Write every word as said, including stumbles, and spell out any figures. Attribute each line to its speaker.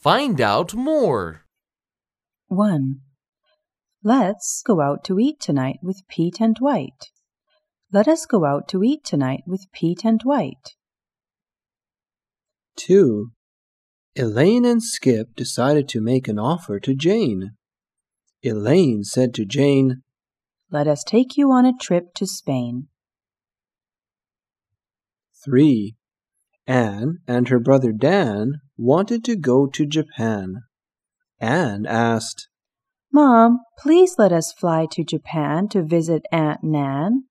Speaker 1: Find out more.
Speaker 2: one. Let's go out to eat tonight with Pete and Dwight. Let us go out to eat tonight with Pete and Dwight.
Speaker 3: two. Elaine and Skip decided to make an offer to Jane. Elaine said to Jane,
Speaker 2: Let us take you on a trip to Spain.
Speaker 3: three. Anne and her brother Dan wanted to go to Japan. Anne asked,
Speaker 2: Mom, please let us fly to Japan to visit Aunt Nan.